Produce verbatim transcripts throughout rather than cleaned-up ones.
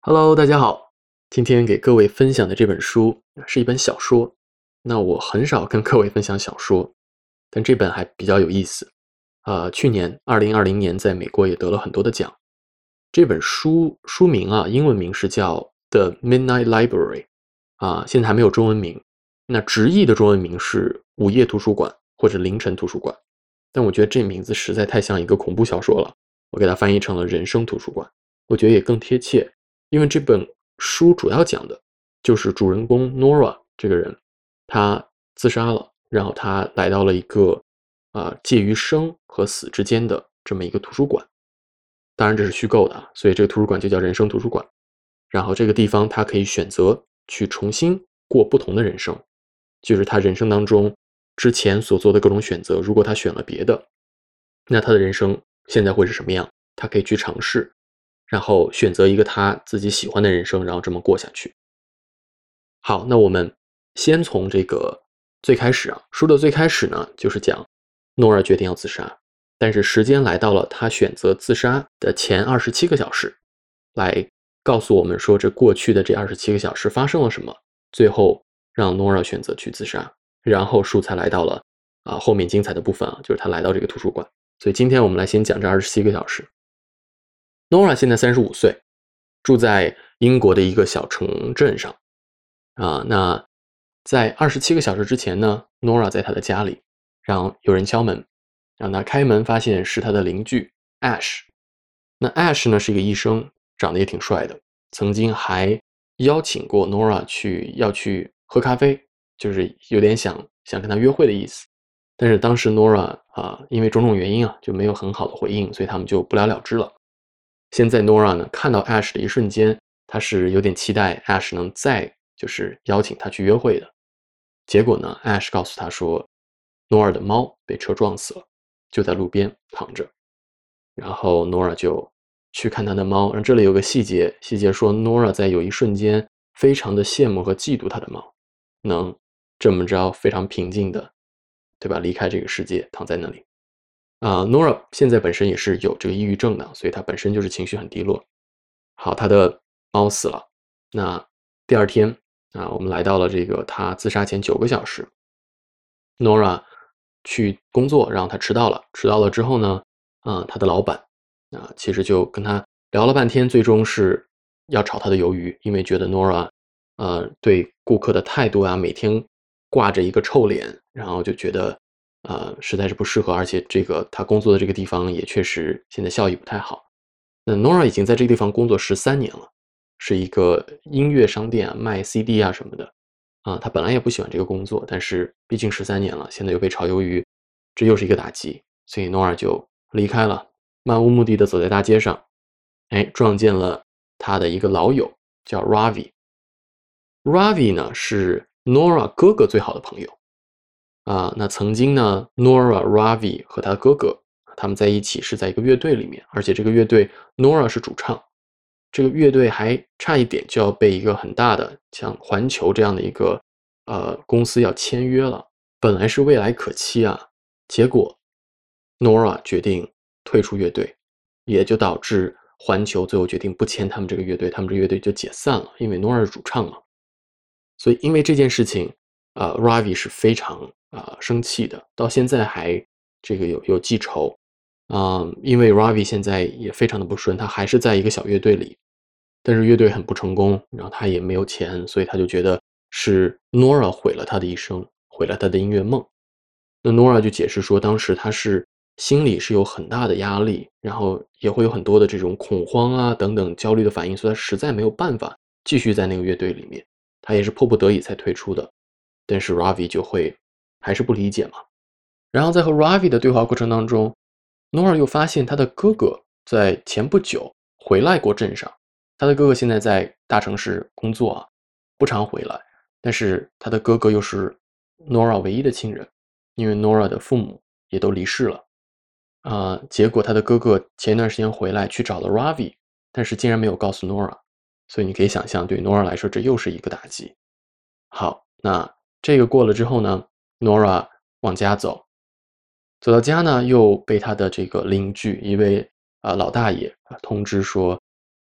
Hello，大家好。今天给各位分享的这本书是一本小说。那我很少跟各位分享小说，但这本还比较有意思。呃，去年二零二零年在美国也得了很多的奖。这本书书名啊，英文名是叫《The Midnight Library》啊，现在还没有中文名。那直译的中文名是午夜图书馆或者凌晨图书馆。但我觉得这名字实在太像一个恐怖小说了，我给它翻译成了人生图书馆。我觉得也更贴切。因为这本书主要讲的就是主人公 Nora 这个人，他自杀了，然后他来到了一个呃介于生和死之间的这么一个图书馆。当然这是虚构的，所以这个图书馆就叫人生图书馆。然后这个地方他可以选择去重新过不同的人生，就是他人生当中之前所做的各种选择，如果他选了别的，那他的人生现在会是什么样，他可以去尝试。然后选择一个他自己喜欢的人生，然后这么过下去。好，那我们先从这个最开始啊，书的最开始呢，就是讲诺尔决定要自杀，但是时间来到了他选择自杀的前二十七个小时，来告诉我们说这过去的这二十七个小时发生了什么，最后让诺尔选择去自杀，然后书才来到了啊后面精彩的部分啊，就是他来到这个图书馆。所以今天我们来先讲这二十七个小时。Nora 现在三十五岁，住在英国的一个小城镇上。啊，那在二十七个小时之前呢 ，Nora 在她的家里，让有人敲门，让她开门，发现是她的邻居 Ash。那 Ash 呢是一个医生，长得也挺帅的，曾经还邀请过 Nora 去要去喝咖啡，就是有点想想跟他约会的意思。但是当时 Nora 啊，因为种种原因啊，就没有很好的回应，所以他们就不了了之了。现在 Nora 呢看到 Ash 的一瞬间，她是有点期待 Ash 能再就是邀请她去约会的。结果呢 Ash 告诉她说 Nora 的猫被车撞死了，就在路边躺着。然后 Nora 就去看她的猫，然后这里有个细节，细节说 Nora 在有一瞬间非常的羡慕和嫉妒她的猫，能这么着非常平静的，对吧？离开这个世界，躺在那里。啊 ，Nora 现在本身也是有这个抑郁症的，所以她本身就是情绪很低落。好，她的猫死了。那第二天啊，我们来到了这个她自杀前九个小时。Nora 去工作，然后她迟到了。迟到了之后呢，啊，她的老板啊，其实就跟她聊了半天，最终是要炒她的鱿鱼，因为觉得 Nora 呃对顾客的态度啊，每天挂着一个臭脸，然后就觉得呃实在是不适合，而且这个她工作的这个地方也确实现在效益不太好。那 Nora 已经在这个地方工作十三年了，是一个音乐商店啊，卖 C D 啊什么的。啊，她本来也不喜欢这个工作，但是毕竟十三年了，现在又被炒鱿鱼，这又是一个打击，所以 Nora 就离开了，漫无目的的走在大街上，哎，撞见了她的一个老友，叫 Ravi。Ravi 呢是 Nora 哥哥最好的朋友。啊，那曾经呢 Nora、Ravi 和他哥哥他们在一起是在一个乐队里面，而且这个乐队 Nora 是主唱。这个乐队还差一点就要被一个很大的像环球这样的一个呃公司要签约了，本来是未来可期啊，结果 Nora 决定退出乐队，也就导致环球最后决定不签他们这个乐队，他们这个乐队就解散了，因为 Nora 是主唱嘛。所以因为这件事情，呃 Ravi 是非常啊、呃、生气的，到现在还这个有有记仇啊、呃，因为 Ravi 现在也非常的不顺，他还是在一个小乐队里。但是乐队很不成功，然后他也没有钱，所以他就觉得是 Nora 毁了他的一生，毁了他的音乐梦。那 Nora 就解释说，当时他是心里是有很大的压力，然后也会有很多的这种恐慌啊等等焦虑的反应，所以他实在没有办法继续在那个乐队里面，他也是迫不得已才退出的。但是 Ravi 就会还是不理解嘛。然后在和 Ravi 的对话过程当中 ，Nora 又发现他的哥哥在前不久回来过镇上。他的哥哥现在在大城市工作啊，不常回来。但是他的哥哥又是 Nora 唯一的亲人，因为 Nora 的父母也都离世了。啊、呃，结果他的哥哥前一段时间回来去找了 Ravi， 但是竟然没有告诉 Nora， 所以你可以想象，对 Nora 来说这又是一个打击。好，那这个过了之后呢 ，Nora 往家走，走到家呢，又被他的这个邻居一位啊、呃、老大爷啊通知说，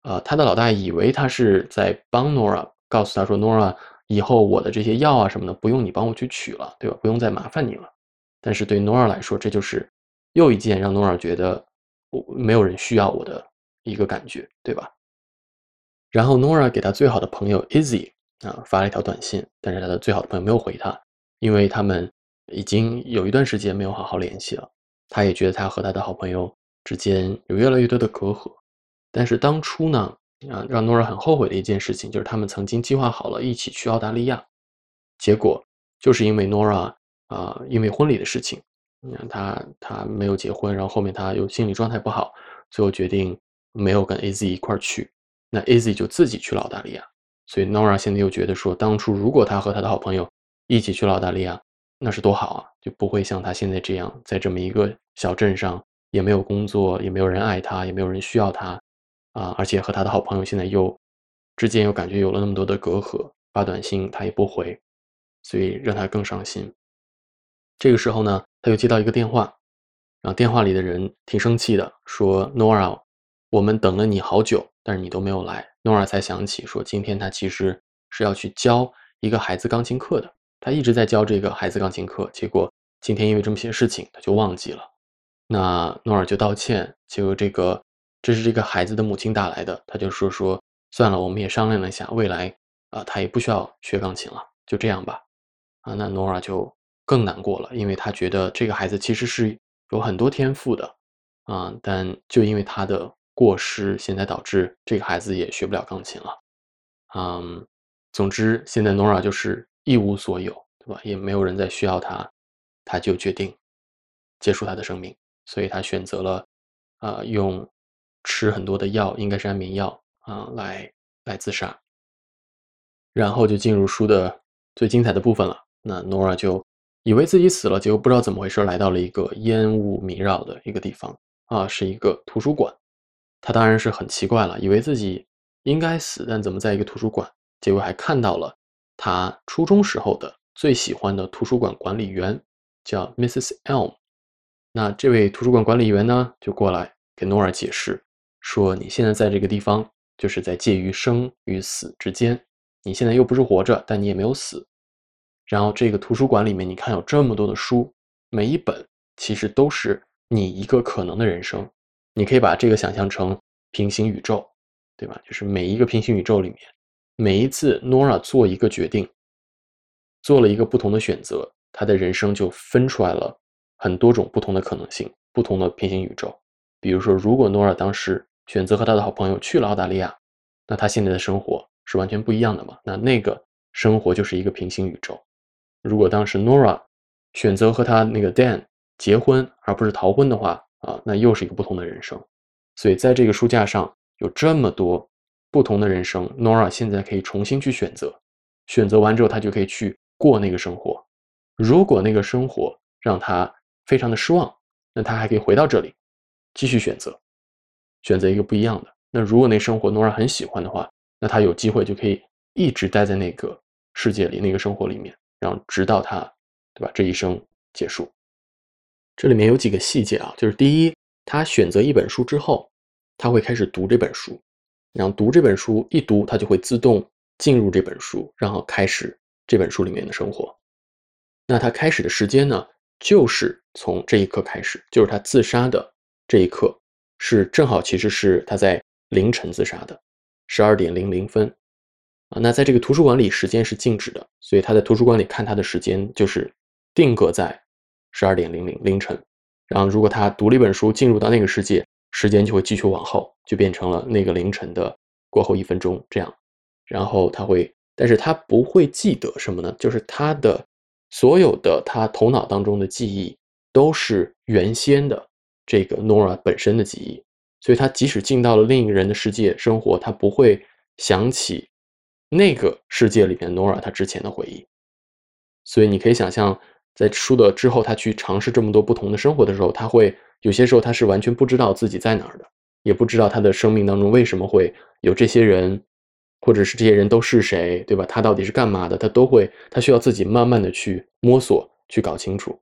呃，他的老大以为他是在帮 Nora， 告诉他说 Nora 以后我的这些药啊什么的不用你帮我去取了，对吧？不用再麻烦你了。但是对 Nora 来说，这就是又一件让 Nora 觉得我没有人需要我的一个感觉，对吧？然后 Nora 给他最好的朋友 Izzy 啊发了一条短信，但是他的最好的朋友没有回他，因为他们已经有一段时间没有好好联系了。他也觉得他和他的好朋友之间有越来越多的隔阂。但是当初呢，啊，让 Nora 很后悔的一件事情就是他们曾经计划好了一起去澳大利亚，结果就是因为 Nora 啊，因为婚礼的事情，嗯，他他没有结婚，然后后面他又心理状态不好，最后决定没有跟 Izzy 一块儿去。那 Izzy 就自己去了澳大利亚，所以 Nora 现在又觉得说，当初如果他和他的好朋友一起去了澳大利亚，那是多好啊，就不会像他现在这样，在这么一个小镇上，也没有工作，也没有人爱他，也没有人需要他，啊，而且和他的好朋友现在又之间又感觉有了那么多的隔阂，发短信他也不回，所以让他更伤心。这个时候呢，他又接到一个电话，然后电话里的人挺生气的，说 Nora， 我们等了你好久，但是你都没有来。Nora 才想起说，今天他其实是要去教一个孩子钢琴课的，他一直在教这个孩子钢琴课，结果今天因为这么些事情，他就忘记了。那 Nora 就道歉，结果这个这是这个孩子的母亲打来的，他就说说算了，我们也商量了一下，未来啊、呃他也不需要学钢琴了，就这样吧。啊，那 Nora 就更难过了，因为她觉得这个孩子其实是有很多天赋的，啊，但就因为他的过失，现在导致这个孩子也学不了钢琴了。嗯，总之现在 Nora 就是一无所有，对吧？也没有人再需要她，她就决定结束她的生命，所以她选择了，呃，用吃很多的药，应该是安眠药啊，来来自杀。然后就进入书的最精彩的部分了。那 Nora 就以为自己死了，结果不知道怎么回事，来到了一个烟雾弥绕的一个地方啊，是一个图书馆。他当然是很奇怪了，以为自己应该死，但怎么在一个图书馆？结果还看到了他初中时候的最喜欢的图书馆管理员，叫 missus Elm。那这位图书馆管理员呢，就过来给 Nora 解释说：“你现在在这个地方，就是在介于生与死之间。你现在又不是活着，但你也没有死。然后这个图书馆里面，你看有这么多的书，每一本其实都是你一个可能的人生。你可以把这个想象成平行宇宙，对吧？就是每一个平行宇宙里面，每一次 Nora 做一个决定，做了一个不同的选择，她的人生就分出来了很多种不同的可能性，不同的平行宇宙。比如说，如果 Nora 当时选择和她的好朋友去了澳大利亚，那她现在的生活是完全不一样的嘛？那那个生活就是一个平行宇宙。如果当时 Nora 选择和他那个 Dan 结婚，而不是逃婚的话，啊，那又是一个不同的人生。所以在这个书架上有这么多不同的人生 ，Nora 现在可以重新去选择，选择完之后，他就可以去过那个生活。如果那个生活让他非常的失望，那他还可以回到这里，继续选择，选择一个不一样的。那如果那生活 Nora 很喜欢的话，那他有机会就可以一直待在那个世界里，那个生活里面，然后直到他，对吧？这一生结束。这里面有几个细节啊，就是第一，他选择一本书之后，他会开始读这本书，然后读这本书一读，他就会自动进入这本书，然后开始这本书里面的生活。那他开始的时间呢，就是从这一刻开始，就是他自杀的这一刻，是正好其实是他在凌晨自杀的，十二点零零分。啊，那在这个图书馆里时间是静止的，所以他在图书馆里看他的时间就是定格在十二点零零凌晨。然后如果他读了一本书进入到那个世界，时间就会继续往后，就变成了那个凌晨的过后一分钟这样。然后他会，但是他不会记得什么呢？就是他的所有的他头脑当中的记忆都是原先的这个 Nora 本身的记忆，所以他即使进到了另一个人的世界生活，他不会想起那个世界里面 Nora 她之前的回忆。所以你可以想象，在书的之后，他去尝试这么多不同的生活的时候，他会有些时候他是完全不知道自己在哪儿的，也不知道他的生命当中为什么会有这些人，或者是这些人都是谁，对吧？他到底是干嘛的？他都会，他需要自己慢慢的去摸索，去搞清楚。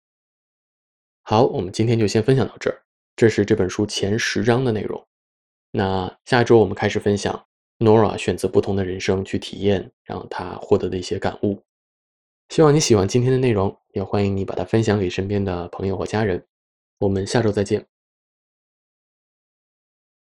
好，我们今天就先分享到这儿，这是这本书前十章的内容。 那下一周我们开始分享 Nora 选择不同的人生去体验，让她获得的一些感悟。希望你喜欢今天的内容，也欢迎你把它分享给身边的朋友或家人。我们下周再见。